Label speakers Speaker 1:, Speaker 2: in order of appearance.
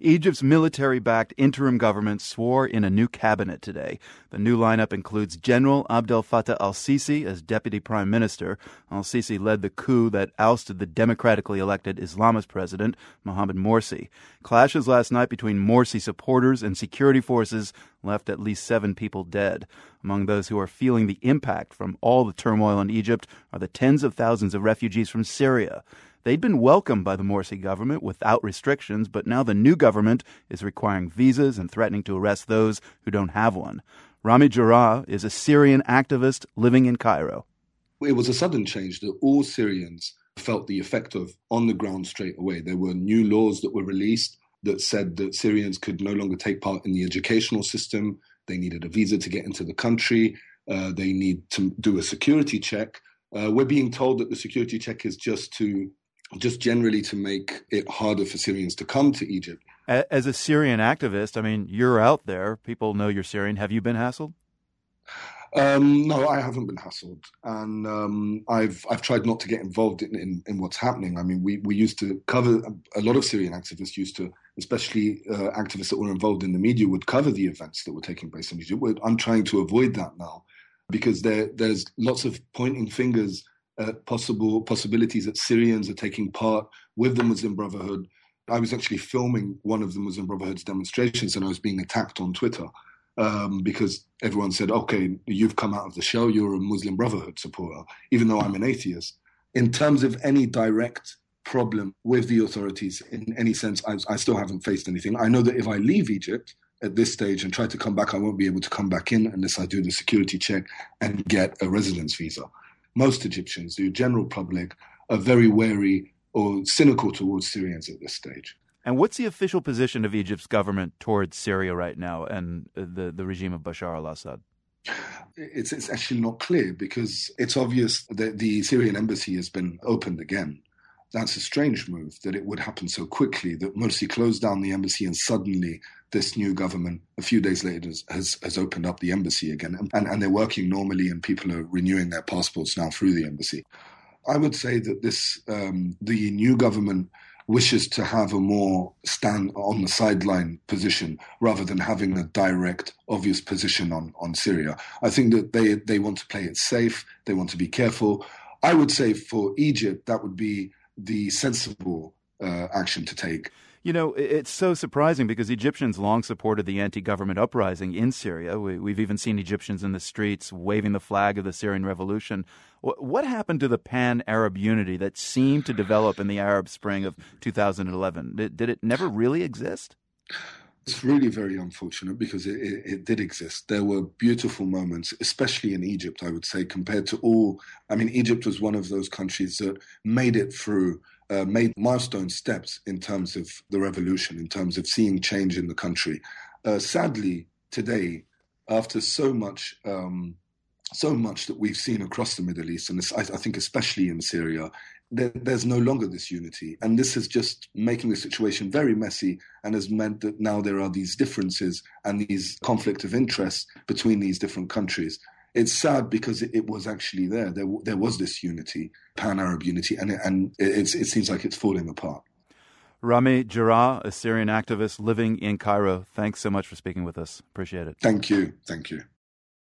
Speaker 1: Egypt's military-backed interim government swore in a new cabinet today. The new lineup includes General Abdel Fattah al-Sisi as deputy prime minister. Al-Sisi led the coup that ousted the democratically elected Islamist president, Mohamed Morsi. Clashes last night between Morsi supporters and security forces left at least 7 people dead. Among those who are feeling the impact from all the turmoil in Egypt are the tens of thousands of refugees from Syria. They'd been welcomed by the Morsi government without restrictions, but now the new government is requiring visas and threatening to arrest those who don't have one. Rami Jarrah is a Syrian activist living in Cairo.
Speaker 2: It was a sudden change that all Syrians felt the effect of on the ground straight away. There were new laws that were released that said that Syrians could no longer take part in the educational system. They needed a visa to get into the country. They need to do a security check. We're being told that the security check is just generally to make it harder for Syrians to come to Egypt.
Speaker 1: As a Syrian activist, I mean, you're out there. People know you're Syrian. Have you been hassled?
Speaker 2: No, I haven't been hassled. And I've tried not to get involved in what's happening. I mean, we used to cover, a lot of Syrian activists used to, especially activists that were involved in the media, would cover the events that were taking place in Egypt. I'm trying to avoid that now because there's lots of pointing fingers at possibilities that Syrians are taking part with the Muslim Brotherhood. I was actually filming one of the Muslim Brotherhood's demonstrations and I was being attacked on Twitter because everyone said, okay, you've come out of the shell, you're a Muslim Brotherhood supporter, even though I'm an atheist. In terms of any direct problem with the authorities in any sense, I still haven't faced anything. I know that if I leave Egypt at this stage and try to come back, I won't be able to come back in unless I do the security check and get a residence visa. Most Egyptians, the general public, are very wary or cynical towards Syrians at this stage.
Speaker 1: And what's the official position of Egypt's government towards Syria right now and the regime of Bashar al-Assad?
Speaker 2: It's actually not clear because it's obvious that the Syrian embassy has been opened again. That's a strange move that it would happen so quickly, that Morsi closed down the embassy and suddenly this new government, a few days later, has opened up the embassy again. And they're working normally and people are renewing their passports now through the embassy. I would say that the new government wishes to have a more stand on the sideline position rather than having a direct, obvious position on Syria. I think that they want to play it safe. They want to be careful. I would say for Egypt, that would be the sensible action to take.
Speaker 1: You know, it's so surprising because Egyptians long supported the anti-government uprising in Syria. We've even seen Egyptians in the streets waving the flag of the Syrian revolution. What happened to the pan-Arab unity that seemed to develop in the Arab Spring of 2011? Did it never really exist?
Speaker 2: It's really very unfortunate because it did exist. There were beautiful moments, especially in Egypt, I would say, compared to all. I mean, Egypt was one of those countries that made it through, made milestone steps in terms of the revolution, in terms of seeing change in the country. Sadly, today, after so much that we've seen across the Middle East, and I think especially in Syria, there's no longer this unity. And this is just making the situation very messy and has meant that now there are these differences and these conflict of interest between these different countries. It's sad because it was actually there. There was this unity, pan-Arab unity, and it seems like it's falling apart.
Speaker 1: Rami Jarrah, a Syrian activist living in Cairo, thanks so much for speaking with us. Appreciate it.
Speaker 2: Thank you. Thank you.